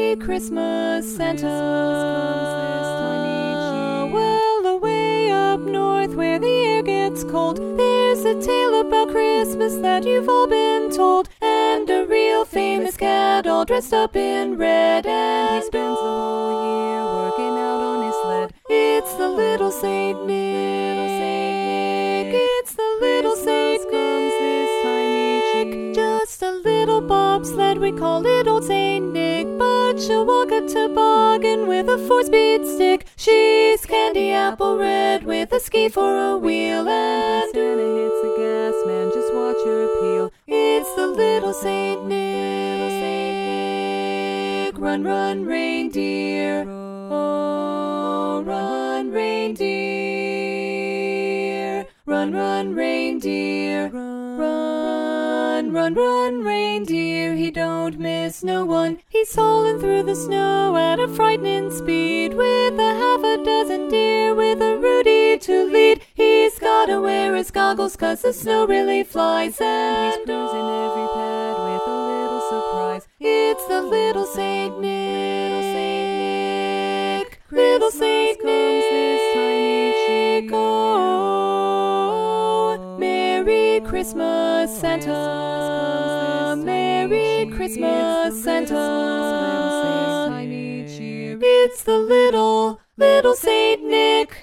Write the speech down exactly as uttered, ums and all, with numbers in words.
Merry Christmas, Santa. Well, away up north where the air gets cold, there's a tale about Christmas that you've all been told. And a real famous cat all dressed up in red, and he spends the whole year working out on his sled. It's the little Saint Nick. It's the little Saint Nick. Just a little bobsled, we call it Old Saint Nick. But she'll walk a toboggan with a four-speed stick. She's candy apple red with a ski for a wheel. And when Santa hits the gas, man, just watch her appeal. It's the little Saint Nick. Run, run, reindeer. Oh, run, reindeer. Run, run, reindeer. Run, run, run, reindeer. He don't miss no one. He's hauling through the snow at a frightening speed, with a half a dozen deer, with a Rudy to lead. He's gotta wear his goggles 'cause the snow really flies, and he's cruising every pad with a little surprise. It's the little Saint Nick. Little Saint Nick. Oh, Merry Christmas, Santa. Merry Christmas, Santa. It's the little, little Saint Nick.